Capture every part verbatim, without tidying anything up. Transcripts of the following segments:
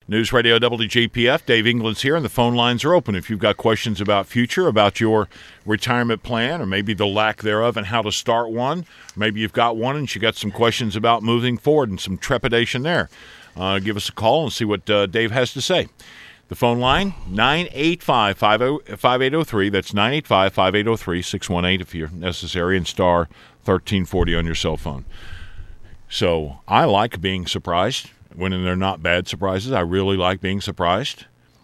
News Radio W J P F, Dave England's here, and the phone lines are open. If you've got questions about future, about your retirement plan, or maybe the lack thereof and how to start one, maybe you've got one and you got some questions about moving forward and some trepidation there, uh, give us a call and see what uh, Dave has to say. The phone line, nine eight five, five eight zero three. That's nine eight five, five eight zero three, six one eight if you're necessary, and star thirteen forty on your cell phone. So I like being surprised when they're not bad surprises. I really like being surprised.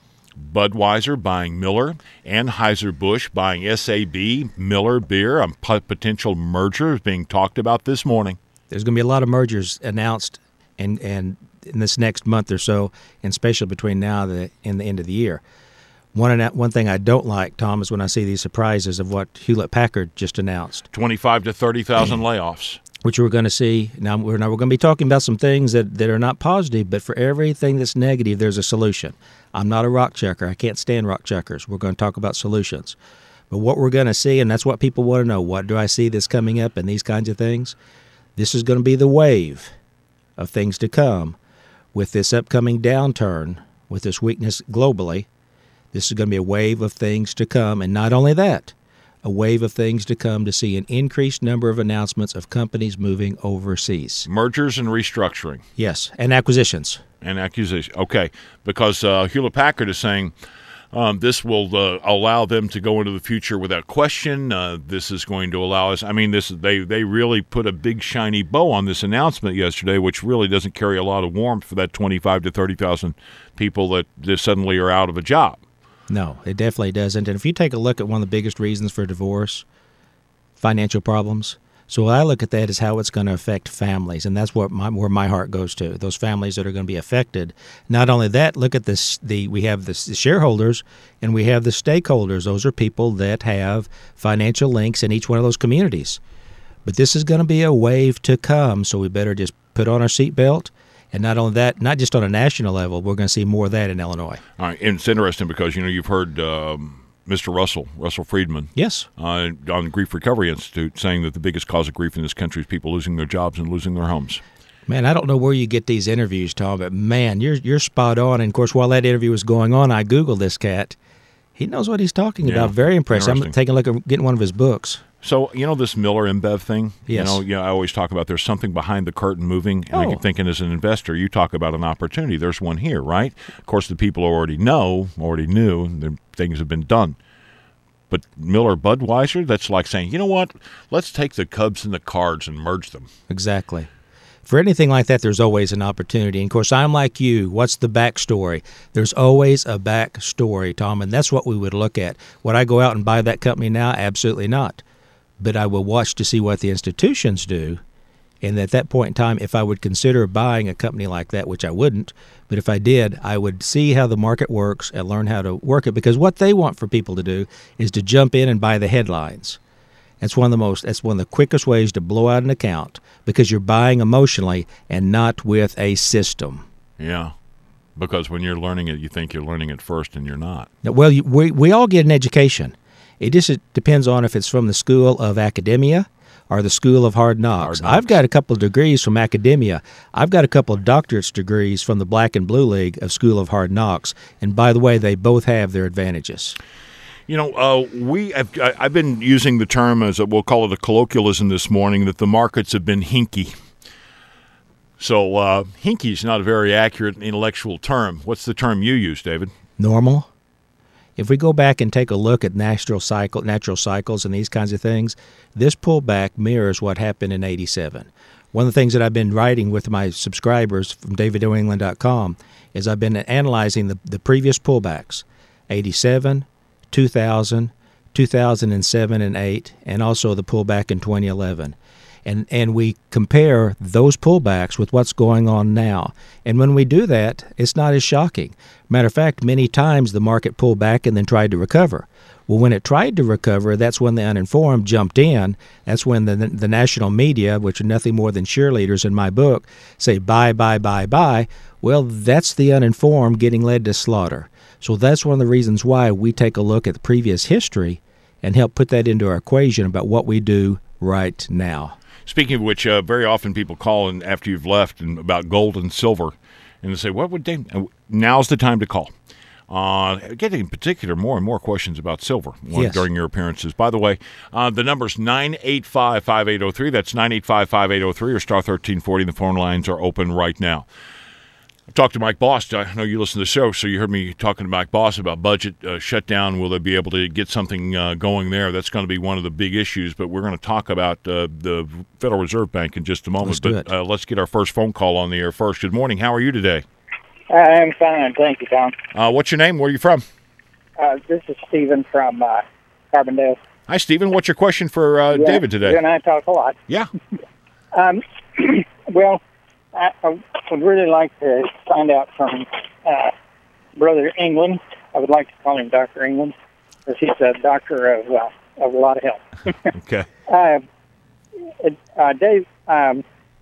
Budweiser buying Miller, Anheuser-Busch buying S A B, Miller Beer. A potential merger is being talked about this morning. There's going to be a lot of mergers announced and and in this next month or so, and especially between now and the, and the end of the year. One one thing I don't like, Tom, is when I see these surprises of what Hewlett-Packard just announced. twenty-five to thirty thousand layoffs. Which we're going to see. Now we're, now we're going to be talking about some things that, that are not positive, but for everything that's negative, there's a solution. I'm not a rock checker. I can't stand rock checkers. We're going to talk about solutions. But what we're going to see, and that's what people want to know, what do I see this coming up and these kinds of things? This is going to be the wave of things to come with this upcoming downturn, with this weakness globally. This is going to be a wave of things to come, and not only that, a wave of things to come to see an increased number of announcements of companies moving overseas. Mergers and restructuring. Yes, and acquisitions. And acquisitions. Okay, because uh, Hewlett-Packard is saying um, this will uh, allow them to go into the future without question. Uh, this is going to allow us. I mean, this they they really put a big shiny bow on this announcement yesterday, which really doesn't carry a lot of warmth for that twenty-five to thirty thousand people that just suddenly are out of a job. No, it definitely doesn't. And if you take a look at one of the biggest reasons for divorce, financial problems. So what I look at that is how it's going to affect families, and that's what my, where my heart goes to, those families that are going to be affected. Not only that, look at this, the we have the shareholders and we have the stakeholders. Those are people that have financial links in each one of those communities. But this is going to be a wave to come, so we better just put on our seatbelt. And not only that, not just on a national level, we're going to see more of that in Illinois. All right, and it's interesting because, you know, you've heard um, Mister Russell, Russell Friedman, yes, uh, on Grief Recovery Institute, saying that the biggest cause of grief in this country is people losing their jobs and losing their homes. Man, I don't know where you get these interviews, Tom, but, man, you're you're spot on. And, of course, while that interview was going on, I Googled this cat. He knows what he's talking yeah, about. Very impressive. I'm taking a look at getting one of his books. So, you know this Miller InBev thing? Yes. You know, you know, I always talk about there's something behind the curtain moving, and oh. I keep thinking as an investor, you talk about an opportunity. There's one here, right? Of course, the people already know, already knew, the things have been done. But Miller Budweiser, that's like saying, you know what, let's take the Cubs and the Cards and merge them. Exactly. For anything like that, there's always an opportunity. And, of course, I'm like you. What's the backstory? There's always a backstory, Tom, and that's what we would look at. Would I go out and buy that company now? Absolutely not. But I will watch to see what the institutions do. And at that point in time, if I would consider buying a company like that, which I wouldn't, but if I did, I would see how the market works and learn how to work it. Because what they want for people to do is to jump in and buy the headlines. That's one of the most. That's one of the quickest ways to blow out an account because you're buying emotionally and not with a system. Yeah, because when you're learning it, you think you're learning it first, and you're not. Well, you, we we all get an education. It just depends on if it's from the school of academia or the school of hard knocks. Hard knocks. I've got a couple of degrees from academia. I've got a couple of doctorate's degrees from the Black and Blue League of School of Hard Knocks. And by the way, they both have their advantages. You know, uh, we have, I've been using the term, as a, we'll call it a colloquialism this morning, that the markets have been hinky. So uh, hinky is not a very accurate intellectual term. What's the term you use, David? Normal. If we go back and take a look at natural cycle, natural cycles and these kinds of things, this pullback mirrors what happened in eighty-seven. One of the things that I've been writing with my subscribers from david o england dot com is I've been analyzing the, the previous pullbacks, eighty-seven, two thousand, two thousand seven and eight, and also the pullback in twenty eleven. And and we compare those pullbacks with what's going on now. And when we do that, it's not as shocking. Matter of fact, many times the market pulled back and then tried to recover. Well, when it tried to recover, that's when the uninformed jumped in. That's when the the national media, which are nothing more than cheerleaders in my book, say buy, buy, buy, buy. Well, that's the uninformed getting led to slaughter. So that's one of the reasons why we take a look at the previous history and help put that into our equation about what we do right now. Speaking of which, uh, very often people call in after you've left and about gold and silver. and they say, what would they? Now's the time to call. Uh, getting in particular more and more questions about silver yes. during your appearances. By the way, uh, the number's nine eight five, five eight zero three. That's nine eight five, five eight zero three or star thirteen forty. The phone lines are open right now. I talked to Mike Boss. I know you listen to the show, so you heard me talking to Mike Boss about budget uh, shutdown. Will they be able to get something uh, going there? That's going to be one of the big issues, but we're going to talk about uh, the Federal Reserve Bank in just a moment. Let's but do it. Uh, let's get our first phone call on the air first. Good morning. How are you today? I'm fine, thank you, Tom. Uh, what's your name? Where are you from? Uh, this is Stephen from uh, Carbondale. Hi, Stephen. What's your question for uh, yeah, David today? You and I talk a lot. Yeah. Um, well, I, I would really like to find out from uh, Brother England. I would like to call him Doctor England, because he's a doctor of uh, of a lot of help. Okay. Uh, uh, Dave, um,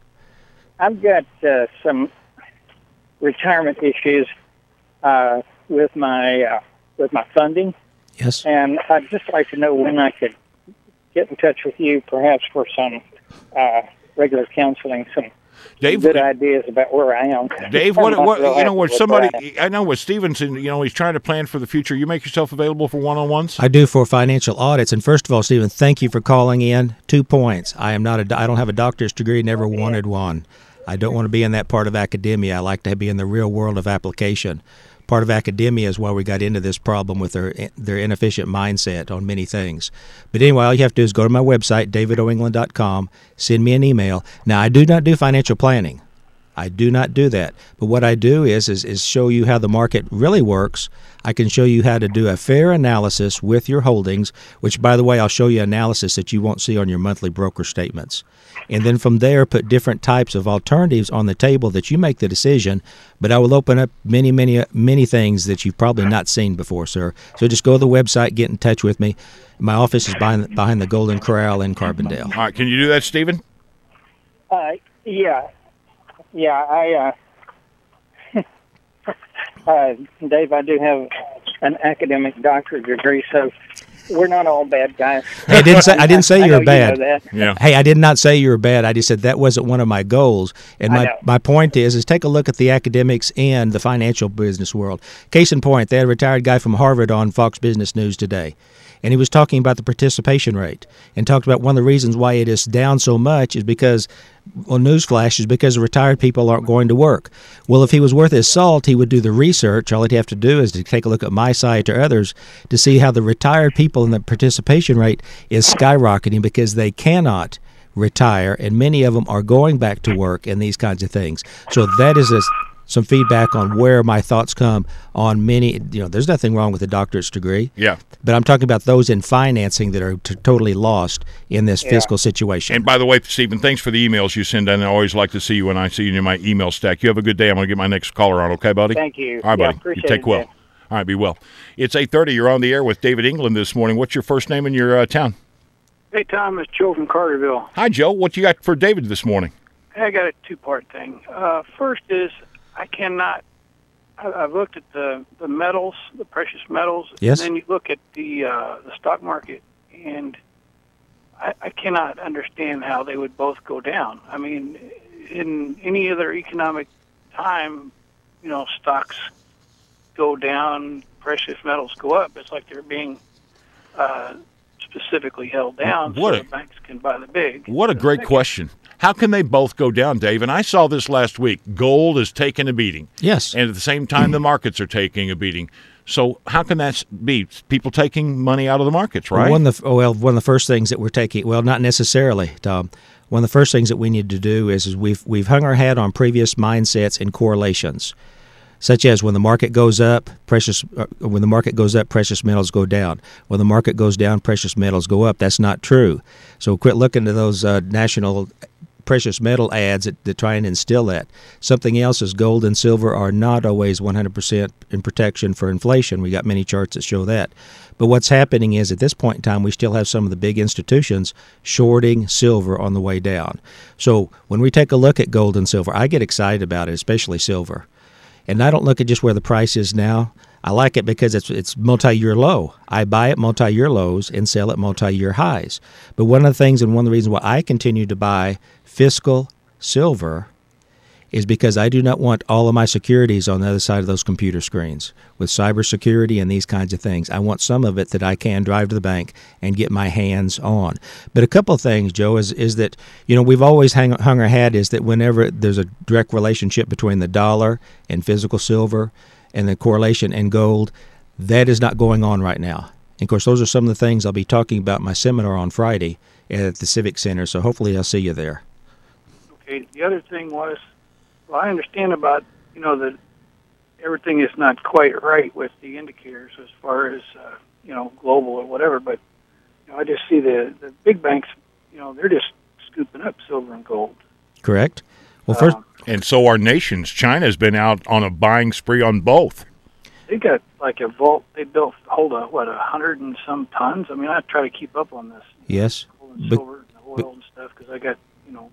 I've got uh, some retirement issues uh, with my uh, with my funding, Yes. and I'd just like to know when I could get in touch with you, perhaps for some uh, regular counseling, some Dave, good ideas about where I am. Dave, what, what Real you know, happy when with somebody, where I am. I know with Stevenson, you know, he's trying to plan for the future. You make yourself available for one-on-ones? I do for financial audits. And first of all, Stephen, thank you for calling in. Two points. I am not a, I don't have a doctor's degree, never wanted one. I don't want to be in that part of academia. I like to be in the real world of application. Part of academia is why we got into this problem with their their inefficient mindset on many things. But anyway, all you have to do is go to my website, david o england dot com, send me an email. Now, I do not do financial planning. I do not do that. But what I do is, is is show you how the market really works. I can show you how to do a fair analysis with your holdings, which, by the way, I'll show you analysis that you won't see on your monthly broker statements. And then from there, put different types of alternatives on the table that you make the decision. But I will open up many, many, many things that you've probably not seen before, sir. So just go to the website, get in touch with me. My office is behind, behind the Golden Corral in Carbondale. All right, can you do that, Stephen? Uh, yeah, yeah, I, uh, uh, Dave, I do have an academic doctorate degree, so we're not all bad guys. Hey, I didn't say I didn't say I you were know bad. You know that. Yeah. Hey, I did not say you were bad. I just said that wasn't one of my goals. And I my, know. my point is, is take a look at the academics and the financial business world. Case in point, they had a retired guy from Harvard on Fox Business News today. And he was talking about the participation rate and talked about one of the reasons why it is down so much is because, well, newsflash, is because the retired people aren't going to work. Well, if he was worth his salt, he would do the research. All he'd have to do is to take a look at my site or others to see how the retired people and the participation rate is skyrocketing because they cannot retire, and many of them are going back to work and these kinds of things. So that is a some feedback on where my thoughts come on many, you know, there's nothing wrong with a doctorate degree. Yeah. But I'm talking about those in financing that are t- totally lost in this Yeah. fiscal situation. And by the way, Stephen, thanks for the emails you send, and I always like to see you when I see you in my email stack. You have a good day. I'm going to get my next caller on, okay, buddy? Thank you. All right, Yeah, buddy. appreciate you take it, well. Dave. All right, be well. It's eight thirty. You're on the air with David England this morning. What's your first name in your uh, town? Hey, Tom, it's Joe from Carterville. Hi, Joe. What you got for David this morning? I got a two-part thing. Uh, first is I cannot. I, I've looked at the, the metals, the precious metals, Yes. and then you look at the uh, the stock market, and I, I cannot understand how they would both go down. I mean, in any other economic time, you know, stocks go down, precious metals go up. It's like they're being uh, specifically held down What so a- the banks can buy the big. What a great question. How can they both go down, Dave? And I saw this last week. Gold is taking a beating. Yes. And at the same time, the markets are taking a beating. So how can that be? People taking money out of the markets, right? One of the, oh, well, one of the first things that we're taking, well, not necessarily, Tom. One of the first things that we need to do is, is we've we've hung our hat on previous mindsets and correlations, such as when the market goes up, precious uh, when the market goes up, precious metals go down. When the market goes down, precious metals go up. That's not true. So quit looking to those uh, national precious metal ads that, that try and instill that. Something else is gold and silver are not always one hundred percent in protection for inflation. We got many charts that show that. But what's happening is at this point in time, we still have some of the big institutions shorting silver on the way down. So when we take a look at gold and silver, I get excited about it, especially silver. And I don't look at just where the price is now. I like it because it's it's multi-year low. I buy at multi-year lows and sell at multi-year highs. But one of the things and one of the reasons why I continue to buy fiscal silver is because I do not want all of my securities on the other side of those computer screens with cybersecurity and these kinds of things. I want some of it that I can drive to the bank and get my hands on. But a couple of things, Joe, is is that, you know, we've always hang, hung our hat is that whenever there's a direct relationship between the dollar and physical silver and the correlation in gold, that is not going on right now. And of course, those are some of the things I'll be talking about in my seminar on Friday at the Civic Center, so hopefully I'll see you there. Okay, the other thing was, well, I understand about, you know, that everything is not quite right with the indicators as far as, uh, you know, global or whatever, but, you know, I just see the, the big banks, you know, they're just scooping up silver and gold. Correct. Well, first, Um, And so our nations. China's been out on a buying spree on both. They got like a vault. They built, hold a, what, a hundred and some tons? I mean, I try to keep up on this. yes. Gold and But- silver and oil and stuff because I got, you know,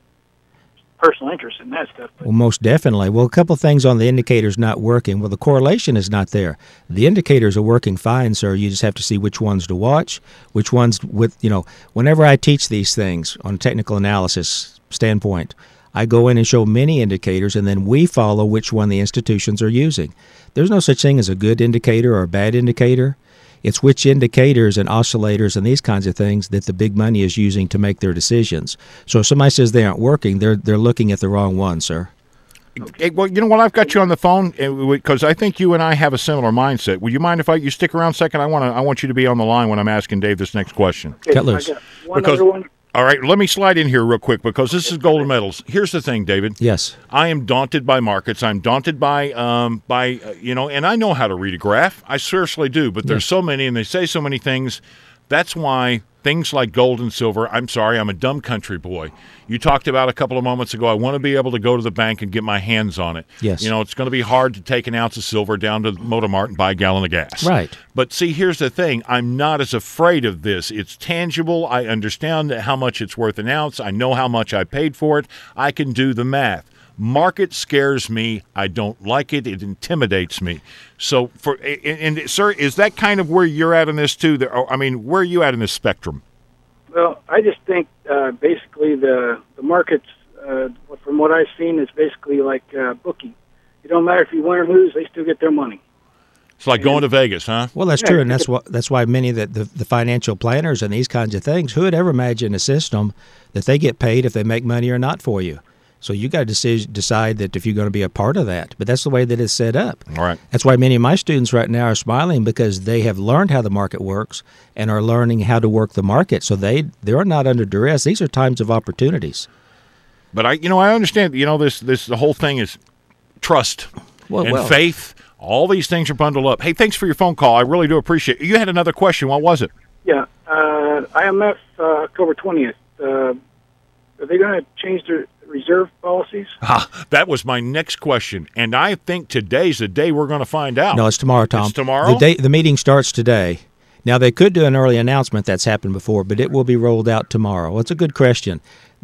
personal interest in that stuff. But Well, most definitely. Well, a couple things on the indicators not working. Well, the correlation is not there. The indicators are working fine, sir. You just have to see which ones to watch, which ones with, you know, whenever I teach these things on a technical analysis standpoint, I go in and show many indicators, and then we follow which one the institutions are using. There's no such thing as a good indicator or a bad indicator. It's which indicators and oscillators and these kinds of things that the big money is using to make their decisions. So if somebody says they aren't working, they're they're looking at the wrong one, sir. Hey, well, you know what? I've got you on the phone because I think you and I have a similar mindset. Would you mind if I you stick around a second? I want to. I want you to be on the line when I'm asking Dave this next question. okay, Cut loose. I got one Because- other one. All right, let me slide in here real quick because this is golden medals. Here's the thing, David. Yes. I am daunted by markets. I'm daunted by, um, by uh, you know, and I know how to read a graph. I seriously do, but there's so many, and they say so many things. That's why things like gold and silver, I'm sorry, I'm a dumb country boy. You talked about a couple of moments ago, I want to be able to go to the bank and get my hands on it. Yes. You know, it's going to be hard to take an ounce of silver down to Motormart and buy a gallon of gas. Right. But see, here's the thing. I'm not as afraid of this. It's tangible. I understand how much it's worth an ounce. I know how much I paid for it. I can do the math. Market scares me. I don't like it. It intimidates me. So, for and, and sir, is that kind of where you're at in this too? There, I mean, where are you at in this spectrum? Well, I just think uh, basically the the markets, uh, from what I've seen, is basically like uh, bookie. It don't matter if you win or lose; they still get their money. It's like going to Vegas, huh? Well, that's Yeah, true, and you that's what that's why many of the, the, the financial planners and these kinds of things, who would ever imagine a system that they get paid if they make money or not for you? So you got to decide, decide that if you're going to be a part of that. But that's the way that it's set up. All right. That's why many of my students right now are smiling because they have learned how the market works and are learning how to work the market. So they they're not under duress. These are times of opportunities. But I, you know, I understand. You know, this this the whole thing is trust Well, and well. faith. All these things are bundled up. Hey, thanks for your phone call. I really do appreciate it. You had another question. What was it? Yeah, uh, I M F uh, October twentieth. Uh, are they going to change their reserve policies? Ah, that was my next question, and I think today's the day we're going to find out. No, it's tomorrow, Tom. It's tomorrow? The day the meeting starts today. Now they could do an early announcement. That's happened before, but it will be rolled out tomorrow. Well, it's a good question.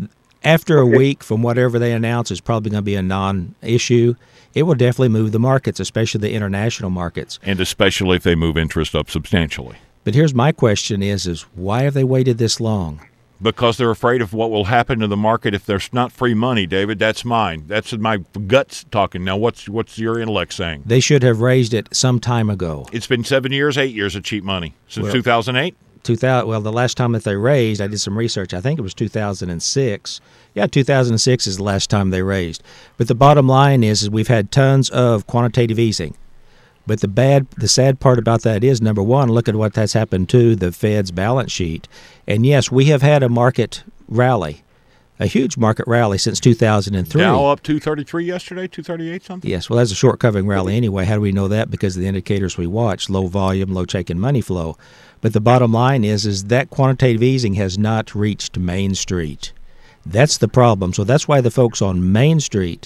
After a week from whatever they announce is probably going to be a non-issue. It will definitely move the markets, especially the international markets. And especially if they move interest up substantially. But here's my question is, is why have they waited this long? Because they're afraid of what will happen to the market if there's not free money, David. That's mine. That's my guts talking. Now, what's what's your intellect saying? They should have raised it some time ago. It's been seven years, eight years of cheap money. Since Well- two thousand eight? two thousand, well, the last time that they raised, I did some research. I think it was two thousand six. Yeah, two thousand six is the last time they raised. But the bottom line is, is we've had tons of quantitative easing. But the bad, the sad part about that is, number one, look at what that's happened to the Fed's balance sheet. And yes, we have had a market rally, a huge market rally since two thousand three. Dow up two thirty-three yesterday, two thirty-eight something? Yes, well, that's a short covering rally anyway. How do we know that? Because of the indicators we watch, low volume, low check and money flow. But the bottom line is, is that quantitative easing has not reached Main Street. That's the problem. So that's why the folks on Main Street,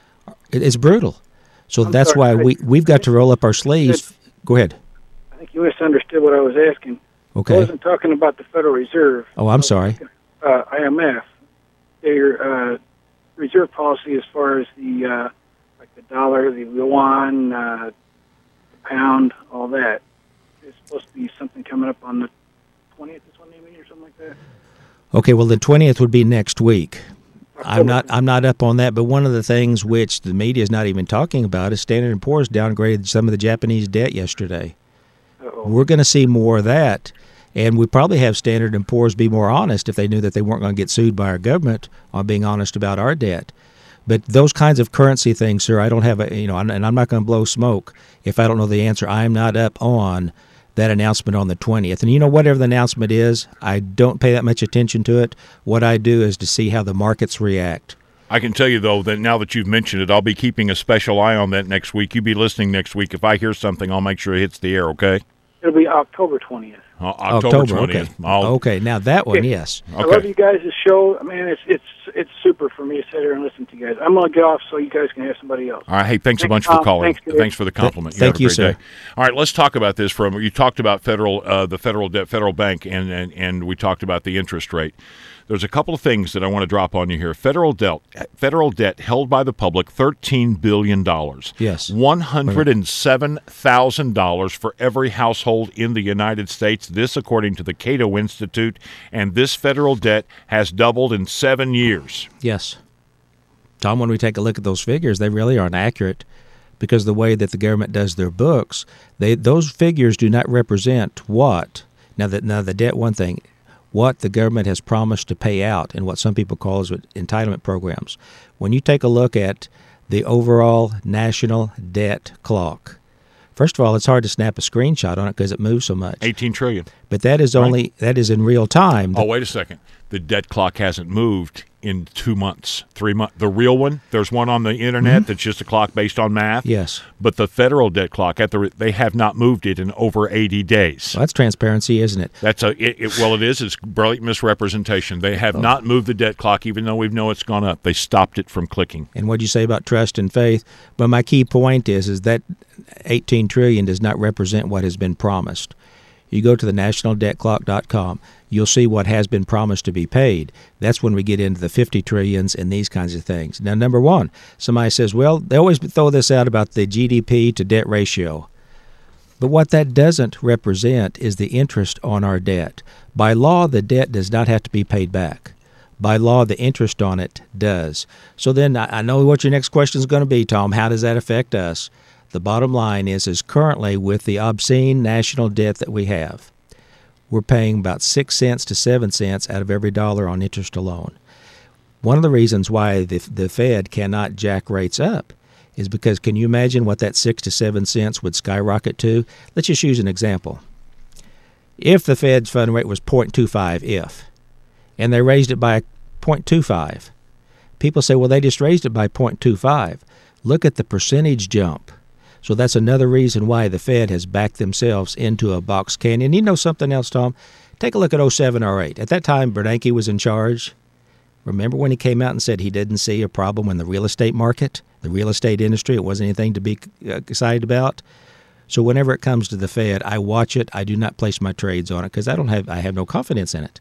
it, it's brutal. So I'm that's sorry, why I- we, we've got to roll up our sleeves. Go ahead. I think you misunderstood what I was asking. I Okay. wasn't talking about the Federal Reserve. Oh, I'm sorry. Uh, I M F, their uh, reserve policy as far as the uh, like the dollar, the yuan, uh, the pound, all that. There's supposed to be something coming up on the twentieth. Is when they meet or something like that. Okay, well, the twentieth would be next week. I'm not. I'm not up on that. But one of the things which the media is not even talking about is Standard and Poor's downgraded some of the Japanese debt yesterday. Uh-oh. We're going to see more of that, and we probably have Standard and Poor's be more honest if they knew that they weren't going to get sued by our government on being honest about our debt. But those kinds of currency things, sir, I don't have a, you know, and I'm not going to blow smoke if I don't know the answer. I am not up on that announcement on the twentieth. And you know, whatever the announcement is, I don't pay that much attention to it. What I do is to see how the markets react. I can tell you, though, that now that you've mentioned it, I'll be keeping a special eye on that next week. You be listening next week. If I hear something, I'll make sure it hits the air, okay? It'll be October twentieth. Uh, October twentieth. Okay. okay, now that one, yes. Okay. I love you guys' show. I mean, it's it's it's super for me to sit here and listen to you guys. I'm going to get off so you guys can have somebody else. All right. Hey, thanks, thanks a bunch Tom. for calling. Thanks, thanks for the compliment. Th- thank you, you, have a great sir. Day. All right, let's talk about this. From you talked about federal, uh, the federal debt, federal bank, and, and and we talked about the interest rate. There's a couple of things that I want to drop on you here. Federal debt, federal debt held by the public, thirteen billion dollars. Yes. one hundred seven thousand dollars for every household in the United States. This, according to the Cato Institute, and this federal debt has doubled in seven years. Yes. Tom, when we take a look at those figures, they really aren't accurate because the way that the government does their books, they those figures do not represent what. Now, that now the debt, one thing, what the government has promised to pay out and what some people call as entitlement programs. When you take a look at the overall national debt clock, first of all, it's hard to snap a screenshot on it because it moves so much. eighteen trillion dollars. But that is only right. that is in real time. Oh, wait a second. The debt clock hasn't moved in two months, three months. The real one, there's one on the internet mm-hmm. that's just a clock based on math. Yes. But the federal debt clock, at the they have not moved it in over eighty days. Well, that's transparency, isn't it? That's a it, it, well, it is. It's brilliant misrepresentation. They have oh. not moved the debt clock, even though we know it's gone up. They stopped it from clicking. And what do you say about trust and faith? But my key point is, is that eighteen trillion dollars does not represent what has been promised. You go to the national debt clock dot com, you'll see what has been promised to be paid. That's when we get into the fifty trillions and these kinds of things. Now, number one, somebody says, well, they always throw this out about the G D P to debt ratio. But what that doesn't represent is the interest on our debt. By law, the debt does not have to be paid back. By law, the interest on it does. So then I know what your next question is going to be, Tom. How does that affect us? The bottom line is, is currently with the obscene national debt that we have, we're paying about six cents to seven cents out of every dollar on interest alone. One of the reasons why the, the Fed cannot jack rates up is because, can you imagine what that six to seven cents would skyrocket to? Let's just use an example. If the Fed's fund rate was zero point two five, if, and they raised it by zero point two five, people say, well, they just raised it by zero point two five. Look at the percentage jump. So that's another reason why the Fed has backed themselves into a box canyon. You know something else, Tom? Take a look at oh seven oh eight. At that time, Bernanke was in charge. Remember when he came out and said he didn't see a problem in the real estate market, the real estate industry? It wasn't anything to be excited about. So whenever it comes to the Fed, I watch it. I do not place my trades on it because I don't have I have no confidence in it.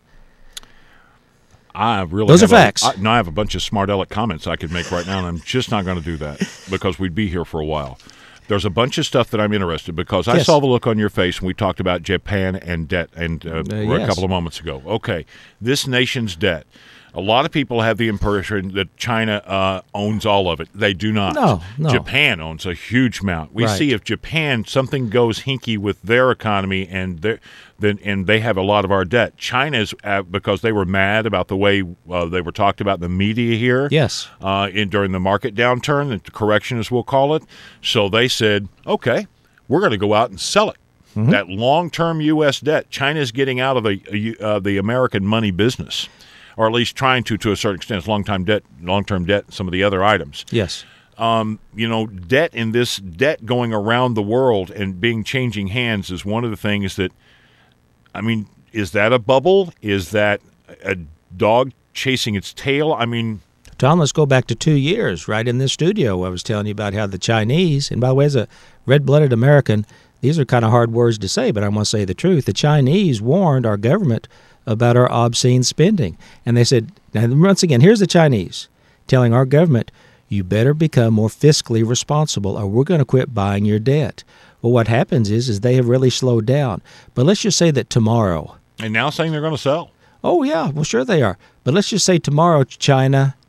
I really Those are a, facts. I, no, I have a bunch of smart aleck comments I could make right now, and I'm just not going to do that because we'd be here for a while. There's a bunch of stuff that I'm interested because I yes. saw the look on your face when we talked about Japan and debt and uh, uh, yes. a couple of moments ago. Okay, this nation's debt. A lot of people have the impression that China uh, owns all of it. They do not. No, no. Japan owns a huge amount. We right. see if Japan, something goes hinky with their economy and their, then and they have a lot of our debt. China's, uh, because they were mad about the way uh, they were talked about in the media here. Yes. Uh, in, during the market downturn, the correction as we'll call it. So they said, okay, we're going to go out and sell it. Mm-hmm. That long-term U S debt. China's getting out of the uh, the American money business. Or at least trying to, to a certain extent. It's long-term debt, long-term debt, some of the other items. Yes. Um, you know, debt in this debt going around the world and being changing hands is one of the things that, I mean, is that a bubble? Is that a dog chasing its tail? I mean, Tom, let's go back to two years, right in this studio. I was telling you about how the Chinese, and by the way, as a red-blooded American, these are kind of hard words to say, but I want to say the truth. The Chinese warned our government about our obscene spending. And they said, now once again, here's the Chinese telling our government, you better become more fiscally responsible or we're going to quit buying your debt. Well, what happens is, is they have really slowed down. But let's just say that tomorrow. And now saying they're going to sell. Oh, yeah, well, sure they are. But let's just say tomorrow, China,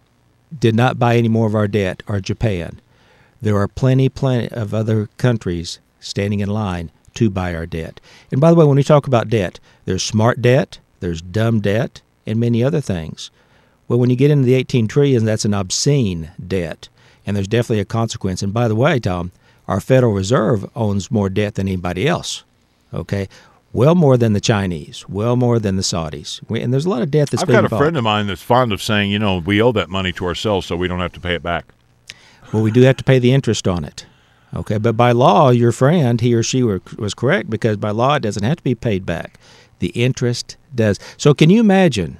did not buy any more of our debt are Japan. There are plenty, plenty of other countries standing in line to buy our debt. And by the way, when we talk about debt, there's smart debt, there's dumb debt, and many other things. Well, when you get into the eighteen trillion, that's an obscene debt, and there's definitely a consequence. And by the way, Tom, our Federal Reserve owns more debt than anybody else, okay? Well more than the Chinese, well more than the Saudis. We, and there's a lot of debt that's I've being got a bought. friend of mine that's fond of saying, you know, we owe that money to ourselves so we don't have to pay it back. Well, we do have to pay the interest on it, okay? But by law, your friend, he or she were, was correct, because by law it doesn't have to be paid back. The interest does. So can you imagine,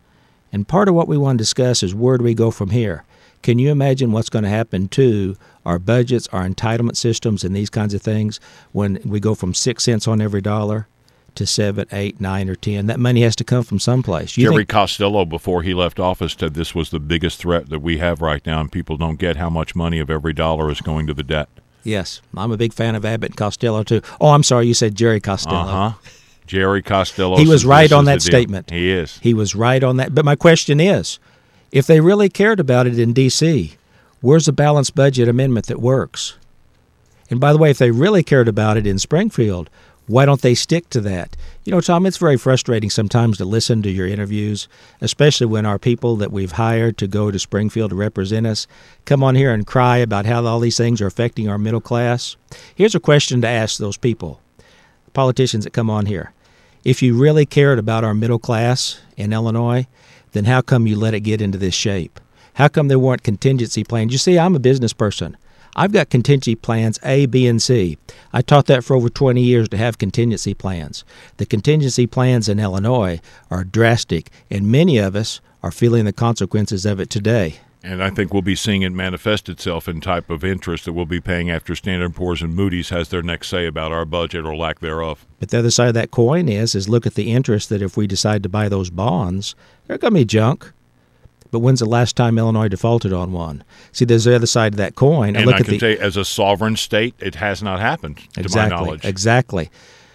and part of what we want to discuss is where do we go from here? Can you imagine what's going to happen to our budgets, our entitlement systems, and these kinds of things when we go from six cents on every dollar to seven, eight, nine, or ten? That money has to come from someplace. You Jerry think, Costello, before he left office, said this was the biggest threat that we have right now, and people don't get how much money of every dollar is going to the debt. yes, I'm a big fan of Abbott and Costello, too. Oh, I'm sorry, you said Jerry Costello. Uh-huh. Jerry Costello. He was says right this on is that the deal. statement. He is. He was right on that. But my question is, if they really cared about it in D C, where's the balanced budget amendment that works? And by the way, if they really cared about it in Springfield, why don't they stick to that? You know, Tom, it's very frustrating sometimes to listen to your interviews, especially when our people that we've hired to go to Springfield to represent us come on here and cry about how all these things are affecting our middle class. Here's a question to ask those people, politicians that come on here. If you really cared about our middle class in Illinois, then how come you let it get into this shape? How come there weren't contingency plans? You see, I'm a business person. I've got contingency plans A, B, and C. I taught that for over twenty years to have contingency plans. The contingency plans in Illinois are drastic, and many of us are feeling the consequences of it today. And I think we'll be seeing it manifest itself in type of interest that we'll be paying after Standard and Poor's and Moody's has their next say about our budget or lack thereof. But the other side of that coin is, is look at the interest that if we decide to buy those bonds, they're going to be junk. But when's the last time Illinois defaulted on one? See, there's the other side of that coin. And look I at can the, say, as a sovereign state, it has not happened, to exactly, my knowledge. Exactly.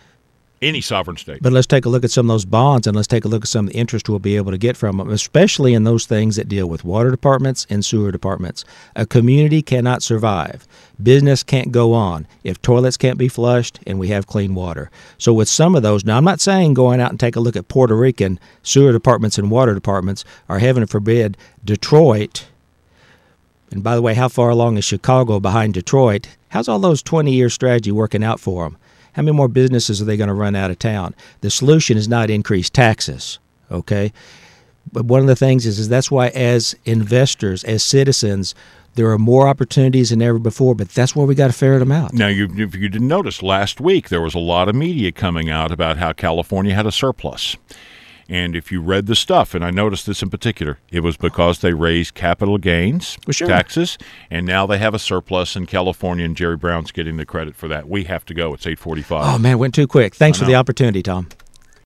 Any sovereign state. But let's take a look at some of those bonds, and let's take a look at some of the interest we'll be able to get from them, especially in those things that deal with water departments and sewer departments. A community cannot survive. Business can't go on if toilets can't be flushed and we have clean water. So with some of those, now I'm not saying going out and take a look at Puerto Rican sewer departments and water departments, or heaven forbid, Detroit. And by the way, how far along is Chicago behind Detroit? How's all those twenty-year strategy working out for them? How many more businesses are they going to run out of town? The solution is not increase taxes, okay? But one of the things is, is that's why as investors, as citizens, there are more opportunities than ever before, but that's where we got to ferret them out. Now, you, if you didn't notice, last week there was a lot of media coming out about how California had a surplus. And if you read the stuff, and I noticed this in particular, it was because they raised capital gains Well, sure. taxes, and now they have a surplus in California, and Jerry Brown's getting the credit for that. We have to go. It's eight forty-five. Oh, man, it went too quick. Thanks I for the know. opportunity, Tom.